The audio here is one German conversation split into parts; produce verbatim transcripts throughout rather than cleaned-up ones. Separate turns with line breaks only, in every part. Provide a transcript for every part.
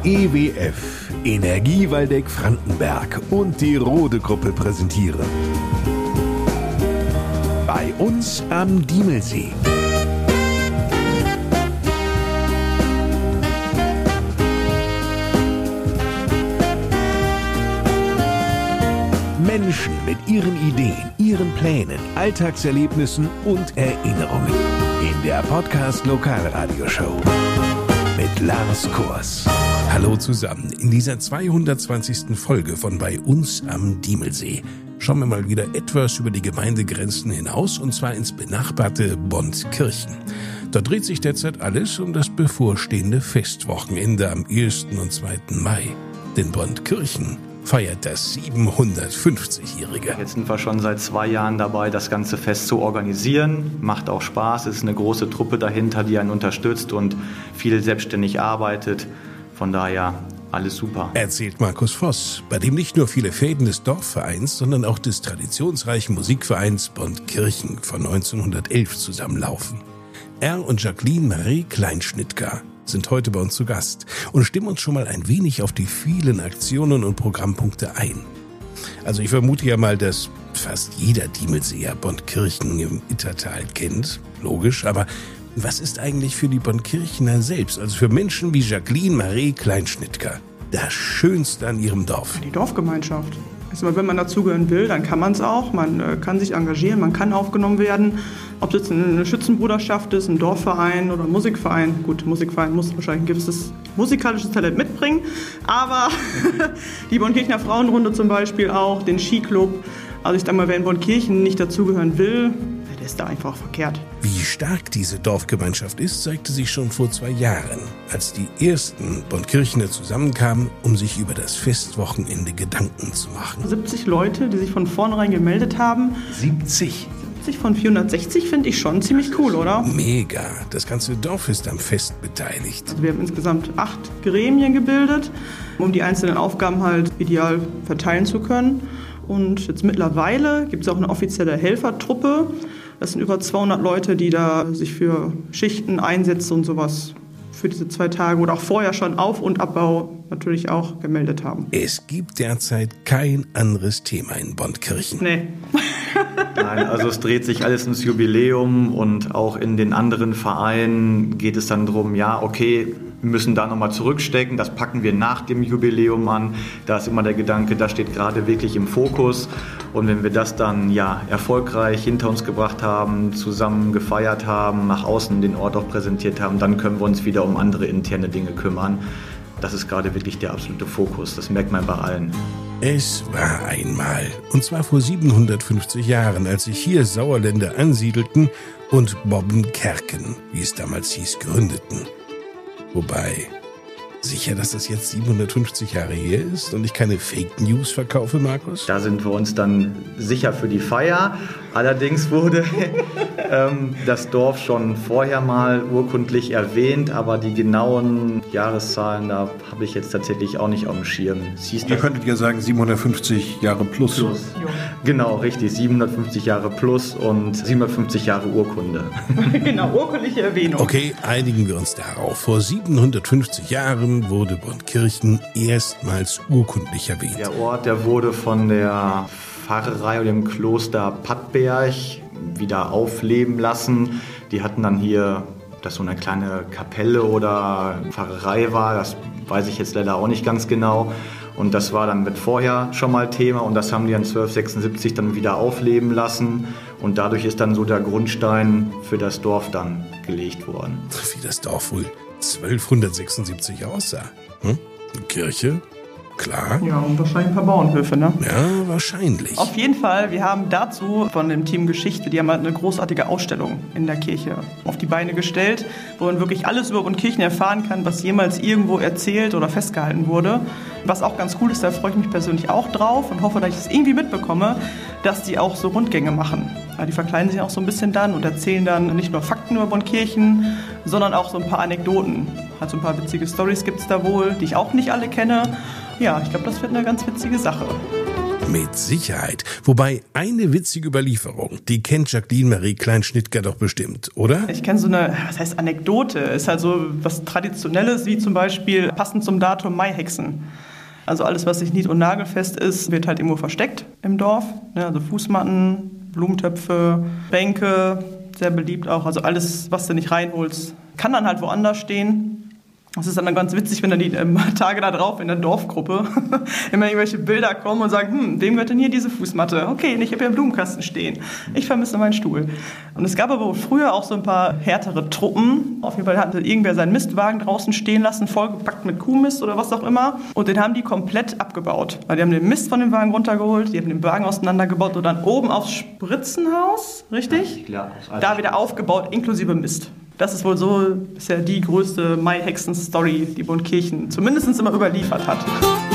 E W F, Energie Waldeck-Frankenberg und die Rode-Gruppe präsentieren. Bei uns am Diemelsee. Menschen mit ihren Ideen, ihren Plänen, Alltagserlebnissen und Erinnerungen. In der Podcast-Lokalradioshow mit Lars Kors.
Hallo zusammen. In dieser zweihundertzwanzigsten Folge von Bei uns am Diemelsee schauen wir mal wieder etwas über die Gemeindegrenzen hinaus, und zwar ins benachbarte Bontkirchen. Da dreht sich derzeit alles um das bevorstehende Festwochenende am ersten und zweiten Mai. Denn Bontkirchen feiert das siebenhundertfünfzigjährige.
Jetzt sind wir schon seit zwei Jahren dabei, das ganze Fest zu organisieren. Macht auch Spaß, es ist eine große Truppe dahinter, die einen unterstützt und viel selbstständig arbeitet. Von daher alles super.
Erzählt Markus Voss, bei dem nicht nur viele Fäden des Dorfvereins, sondern auch des traditionsreichen Musikvereins Bontkirchen von neunzehnhundertelf zusammenlaufen. Er und Jacqueline Marie Kleinschnittger sind heute bei uns zu Gast und stimmen uns schon mal ein wenig auf die vielen Aktionen und Programmpunkte ein. Also ich vermute ja mal, dass fast jeder Diemelseer Bontkirchen im Ittertal kennt, logisch, aber was ist eigentlich für die Bontkirchener selbst, also für Menschen wie Jacqueline Marie Kleinschnittger, das Schönste an ihrem Dorf?
Die Dorfgemeinschaft. Also wenn man dazugehören will, dann kann man es auch. Man äh, kann sich engagieren, man kann aufgenommen werden. Ob es jetzt eine Schützenbruderschaft ist, ein Dorfverein oder ein Musikverein. Gut, Musikverein muss wahrscheinlich ein gewisses musikalisches Talent mitbringen. Aber die Bontkirchener Frauenrunde zum Beispiel auch, den Skiclub. Also ich sag mal, wer in Bontkirchen nicht dazugehören will, der ist da einfach verkehrt.
Wie stark diese Dorfgemeinschaft ist, zeigte sich schon vor zwei Jahren, als die ersten Bontkirchener zusammenkamen, um sich über das Festwochenende Gedanken zu machen.
siebzig Leute, die sich von vornherein gemeldet haben.
siebzig?
siebzig von vierhundertsechzig finde ich schon ziemlich cool, oder?
Mega. Das ganze Dorf ist am Fest beteiligt.
Also wir haben insgesamt acht Gremien gebildet, um die einzelnen Aufgaben halt ideal verteilen zu können. Und jetzt mittlerweile gibt es auch eine offizielle Helfertruppe. Das sind über zweihundert Leute, die da sich für Schichten, Einsätze und sowas für diese zwei Tage oder auch vorher schon Auf- und Abbau natürlich auch gemeldet haben.
Es gibt derzeit kein anderes Thema in Bontkirchen.
Nee.
Nein, also es dreht sich alles ins Jubiläum, und auch in den anderen Vereinen geht es dann darum, ja, okay, wir müssen da nochmal zurückstecken, das packen wir nach dem Jubiläum an. Da ist immer der Gedanke, das steht gerade wirklich im Fokus. Und wenn wir das dann ja erfolgreich hinter uns gebracht haben, zusammen gefeiert haben, nach außen den Ort auch präsentiert haben, dann können wir uns wieder um andere interne Dinge kümmern. Das ist gerade wirklich der absolute Fokus, das merkt man bei allen.
Es war einmal, und zwar vor siebenhundertfünfzig Jahren, als sich hier Sauerländer ansiedelten und Bobbenkerken, wie es damals hieß, gründeten. Wobei, sicher, dass das jetzt siebenhundertfünfzig Jahre her ist und ich keine Fake News verkaufe, Markus?
Da sind wir uns dann sicher für die Feier. Allerdings wurde ähm, das Dorf schon vorher mal urkundlich erwähnt, aber die genauen Jahreszahlen, da habe ich jetzt tatsächlich auch nicht auf dem Schirm.
Ihr könntet ja sagen siebenhundertfünfzig Jahre plus.
plus. Genau, richtig, siebenhundertfünfzig Jahre plus und siebenhundertfünfzig Jahre Urkunde.
Genau, urkundliche Erwähnung.
Okay, einigen wir uns darauf. Vor siebenhundertfünfzig Jahren wurde Bontkirchen erstmals urkundlich erwähnt.
Der Ort, der wurde von der Pfarrerei oder dem Kloster Pattberg wieder aufleben lassen. Die hatten dann hier, dass so eine kleine Kapelle oder Pfarrerei war, das weiß ich jetzt leider auch nicht ganz genau. Und das war dann mit vorher schon mal Thema, und das haben die dann zwölfhundertsechsundsiebzig dann wieder aufleben lassen. Und dadurch ist dann so der Grundstein für das Dorf dann gelegt worden.
Wie das Dorf wohl zwölfhundertsechsundsiebzig aussah. Hm? Eine Kirche? Klar.
Ja, und wahrscheinlich ein paar Bauernhöfe, ne?
Ja, wahrscheinlich.
Auf jeden Fall, wir haben dazu von dem Team Geschichte, die haben halt eine großartige Ausstellung in der Kirche auf die Beine gestellt, wo man wirklich alles über Bontkirchen erfahren kann, was jemals irgendwo erzählt oder festgehalten wurde. Was auch ganz cool ist, da freue ich mich persönlich auch drauf und hoffe, dass ich es irgendwie mitbekomme, dass die auch so Rundgänge machen. Ja, die verkleiden sich auch so ein bisschen dann und erzählen dann nicht nur Fakten über Bontkirchen, sondern auch so ein paar Anekdoten. Halt so ein paar witzige Storys gibt es da wohl, die ich auch nicht alle kenne. Ja, ich glaube, das wird eine ganz witzige Sache.
Mit Sicherheit. Wobei eine witzige Überlieferung, die kennt Jacqueline Marie Klein-Schnittger doch bestimmt, oder?
Ich kenne so eine, was heißt Anekdote, ist halt so was Traditionelles, wie zum Beispiel passend zum Datum Maihexen. Also alles, was nicht nied- und nagelfest ist, wird halt irgendwo versteckt im Dorf. Also Fußmatten, Blumentöpfe, Bänke, sehr beliebt auch. Also alles, was du nicht reinholst, kann dann halt woanders stehen. Das ist dann ganz witzig, wenn dann die ähm, Tage da drauf in der Dorfgruppe immer irgendwelche Bilder kommen und sagen, hm, wem gehört denn hier diese Fußmatte? Okay, ich habe ja einen Blumenkasten stehen. Ich vermisse meinen Stuhl. Und es gab aber früher auch so ein paar härtere Truppen. Auf jeden Fall hatte irgendwer seinen Mistwagen draußen stehen lassen, vollgepackt mit Kuhmist oder was auch immer. Und den haben die komplett abgebaut. Weil die haben den Mist von dem Wagen runtergeholt, die haben den Wagen auseinandergebaut und dann oben aufs Spritzenhaus, richtig?
Ja,
da wieder aufgebaut, inklusive Mist. Das ist wohl so bisher die größte Maihexen-Story, die Bontkirchen zumindest immer überliefert hat.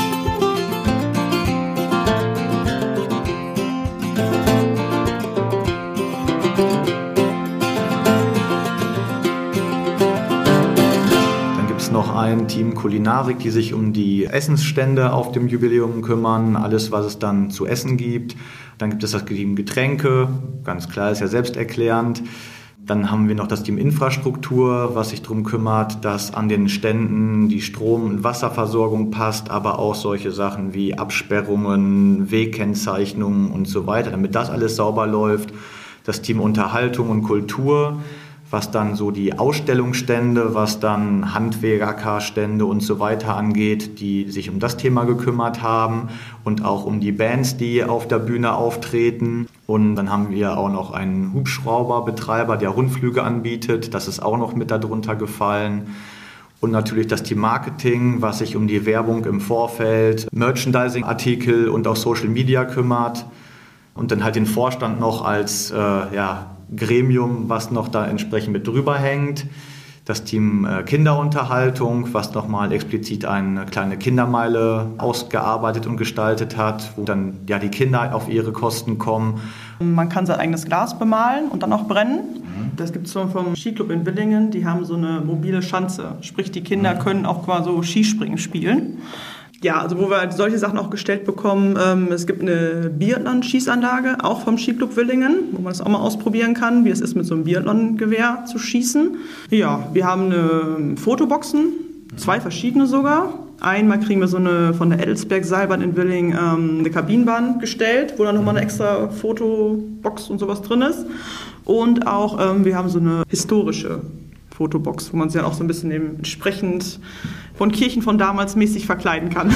Dann gibt es noch ein Team Kulinarik, die sich um die Essensstände auf dem Jubiläum kümmern, alles, was es dann zu essen gibt. Dann gibt es das Team Getränke, ganz klar, ist ja selbsterklärend. Dann haben wir noch das Team Infrastruktur, was sich darum kümmert, dass an den Ständen die Strom- und Wasserversorgung passt, aber auch solche Sachen wie Absperrungen, Wegkennzeichnungen und so weiter, damit das alles sauber läuft. Das Team Unterhaltung und Kultur, was dann so die Ausstellungsstände, was dann Handwerkerstände und so weiter angeht, die sich um das Thema gekümmert haben und auch um die Bands, die auf der Bühne auftreten. Und dann haben wir auch noch einen Hubschrauberbetreiber, der Rundflüge anbietet. Das ist auch noch mit darunter gefallen. Und natürlich das Team Marketing, was sich um die Werbung im Vorfeld, Merchandising-Artikel und auch Social Media kümmert. Und dann halt den Vorstand noch als äh, ja, Gremium, was noch da entsprechend mit drüber hängt. Das Team äh, Kinderunterhaltung, was nochmal explizit eine kleine Kindermeile ausgearbeitet und gestaltet hat, wo dann ja die Kinder auf ihre Kosten kommen.
Man kann sein eigenes Glas bemalen und dann auch brennen. Das gibt es vom Skiclub in Willingen, die haben so eine mobile Schanze. Sprich, die Kinder können auch quasi so Skispringen spielen. Ja, also wo wir halt solche Sachen auch gestellt bekommen. Ähm, es gibt eine Biathlon-Schießanlage, auch vom Skiclub Willingen, wo man das auch mal ausprobieren kann, wie es ist, mit so einem Biathlon-Gewehr zu schießen. Ja, wir haben eine Fotoboxen, zwei verschiedene sogar. Einmal kriegen wir so eine von der Edelsberg-Seilbahn in Willingen ähm, eine Kabinenbahn gestellt, wo dann nochmal eine extra Fotobox und sowas drin ist. Und auch ähm, wir haben so eine historische Fotobox, wo man sich dann auch so ein bisschen eben entsprechend von Kirchen von damals mäßig verkleiden kann.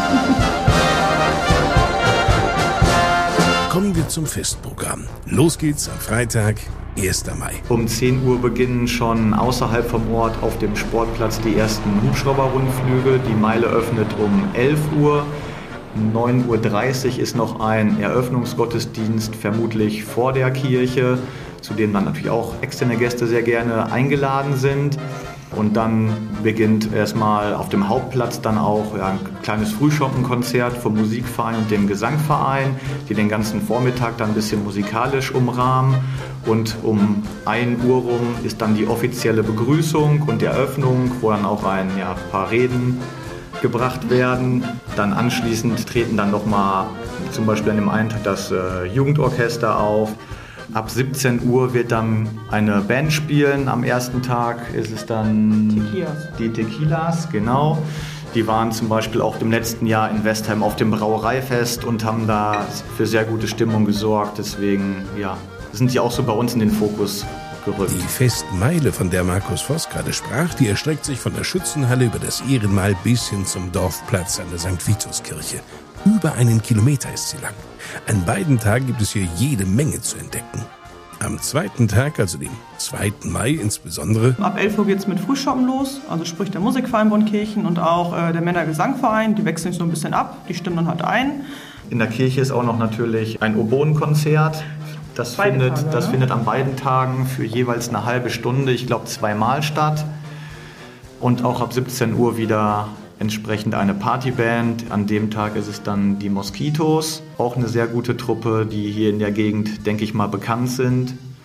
Kommen wir zum Festprogramm. Los geht's am Freitag, ersten Mai.
Um zehn Uhr beginnen schon außerhalb vom Ort auf dem Sportplatz die ersten Hubschrauberrundflüge. Die Meile öffnet um elf Uhr. Um neun Uhr dreißig ist noch ein Eröffnungsgottesdienst, vermutlich vor der Kirche, zu dem dann natürlich auch externe Gäste sehr gerne eingeladen sind. Und dann beginnt erstmal auf dem Hauptplatz dann auch ja, ein kleines Frühschoppenkonzert vom Musikverein und dem Gesangverein, die den ganzen Vormittag dann ein bisschen musikalisch umrahmen. Und um ein Uhr rum ist dann die offizielle Begrüßung und die Eröffnung, wo dann auch ein ja, paar Reden gebracht werden. Dann anschließend treten dann nochmal zum Beispiel an dem einen Tag das äh, Jugendorchester auf. Ab siebzehn Uhr wird dann eine Band spielen. Am ersten Tag ist es dann
Tequilas.
Die Tequilas, genau. Die waren zum Beispiel auch im letzten Jahr in Westheim auf dem Brauereifest und haben da für sehr gute Stimmung gesorgt. Deswegen ja, sind die auch so bei uns in den Fokus gerückt.
Die Festmeile, von der Markus Voss gerade sprach, die erstreckt sich von der Schützenhalle über das Ehrenmal bis hin zum Dorfplatz an der Sankt Vitus-Kirche. Über einen Kilometer ist sie lang. An beiden Tagen gibt es hier jede Menge zu entdecken. Am zweiten Tag, also dem zweiten Mai insbesondere.
Ab elf Uhr geht es mit Frühschoppen los, also sprich der Musikverein Bontkirchen und auch äh, der Männergesangverein. Die wechseln sich so ein bisschen ab, die stimmen dann halt ein.
In der Kirche ist auch noch natürlich ein Oboenkonzert. Das, findet,
Tage,
das
ne?
findet an beiden Tagen für jeweils eine halbe Stunde, ich glaube zweimal statt. Und auch ab siebzehn Uhr wieder entsprechend eine Partyband. An dem Tag ist es dann die Moskitos, auch eine sehr gute Truppe, die hier in der Gegend, denke ich mal, bekannt sind.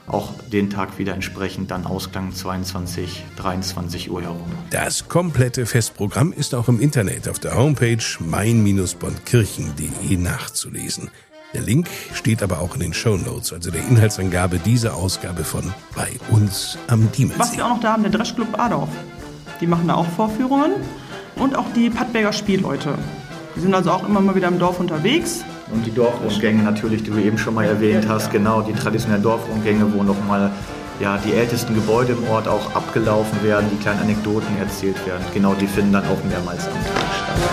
auch den Tag wieder entsprechend dann Ausklang zweiundzwanzig, dreiundzwanzig Uhr herum.
Das komplette Festprogramm ist auch im Internet auf der Homepage mein Bindestrich bontkirchen punkt de nachzulesen. Der Link steht aber auch in den Shownotes, also der Inhaltsangabe dieser Ausgabe von Bei uns am Diemelsee.
Was wir auch noch da haben, der Dreschclub Adorf. Die machen da auch Vorführungen und auch die Pattberger Spielleute. Die sind also auch immer mal wieder im Dorf unterwegs.
Und die Dorfrundgänge natürlich, die du eben schon mal erwähnt hast, ja. Genau, die traditionellen Dorfrundgänge, wo nochmal ja, die ältesten Gebäude im Ort auch abgelaufen werden, die kleinen Anekdoten erzählt werden. Genau, die finden dann auch mehrmals am Tag statt.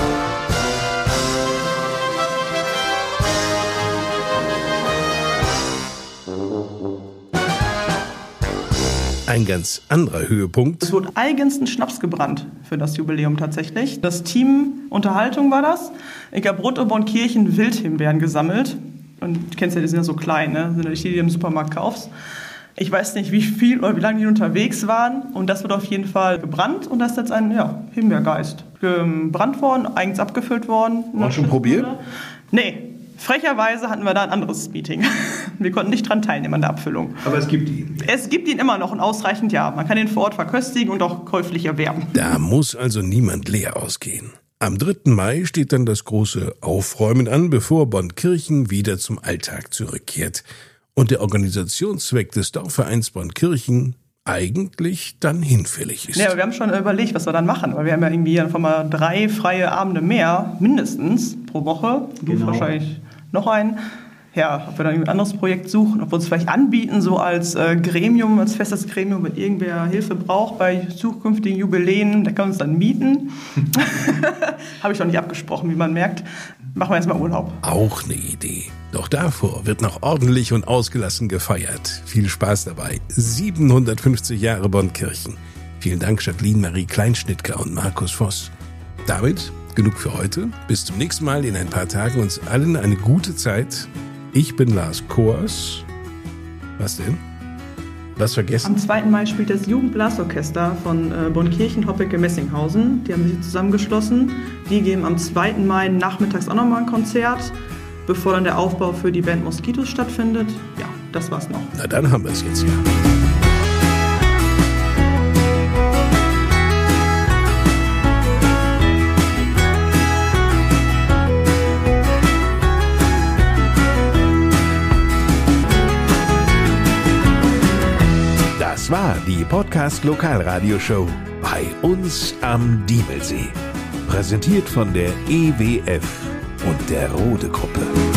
Ein ganz anderer Höhepunkt.
Es wurde eigens ein Schnaps gebrannt für das Jubiläum tatsächlich. Das Team Unterhaltung war das. Ich habe Rund um Bontkirchen Wildhimbeeren gesammelt. Und du kennst ja, die sind ja so klein, ne? Das sind ja die, die du im Supermarkt kaufst. Ich weiß nicht, wie viel oder wie lange die unterwegs waren. Und das wird auf jeden Fall gebrannt. Und das ist jetzt ein ja, Himbeergeist. Gebrannt worden, eigens abgefüllt worden.
War schon probiert?
Nee. Frecherweise hatten wir da ein anderes Meeting. Wir konnten nicht dran teilnehmen an der Abfüllung.
Aber es gibt ihn.
Es gibt ihn immer noch und ausreichend, ja. Man kann ihn vor Ort verköstigen und auch käuflich erwerben.
Da muss also niemand leer ausgehen. Am dritten Mai steht dann das große Aufräumen an, bevor Bontkirchen wieder zum Alltag zurückkehrt. Und der Organisationszweck des Dorfvereins Bontkirchen eigentlich dann hinfällig ist.
Ja, aber wir haben schon überlegt, was wir dann machen. Weil wir haben ja irgendwie einfach mal drei freie Abende mehr, mindestens, pro Woche. Du
genau.
Wahrscheinlich noch einen. Ja, ob wir dann ein anderes Projekt suchen, ob wir uns vielleicht anbieten, so als äh, Gremium, als festes Gremium, wenn irgendwer Hilfe braucht bei zukünftigen Jubiläen, der kann uns dann mieten. Habe ich noch nicht abgesprochen, wie man merkt. Machen wir erstmal Urlaub.
Auch eine Idee. Doch davor wird noch ordentlich und ausgelassen gefeiert. Viel Spaß dabei. siebenhundertfünfzig Jahre Bontkirchen. Vielen Dank Jacqueline Marie Kleinschnittger und Markus Voss. Damit genug für heute. Bis zum nächsten Mal in ein paar Tagen. Uns allen eine gute Zeit. Ich bin Lars Kors. Was denn? Was vergessen?
Am zweiten Mai spielt das Jugendblasorchester von äh, Bontkirchen, Hoppecke, Messinghausen. Die haben sich zusammengeschlossen. Die geben am zweiten Mai nachmittags auch nochmal ein Konzert, bevor dann der Aufbau für die Band Moskitos stattfindet. Ja, das war's noch.
Na, dann haben wir es jetzt ja.
Das war die Podcast-Lokalradioshow bei uns am Diemelsee. Präsentiert von der E W F und der Rode Gruppe.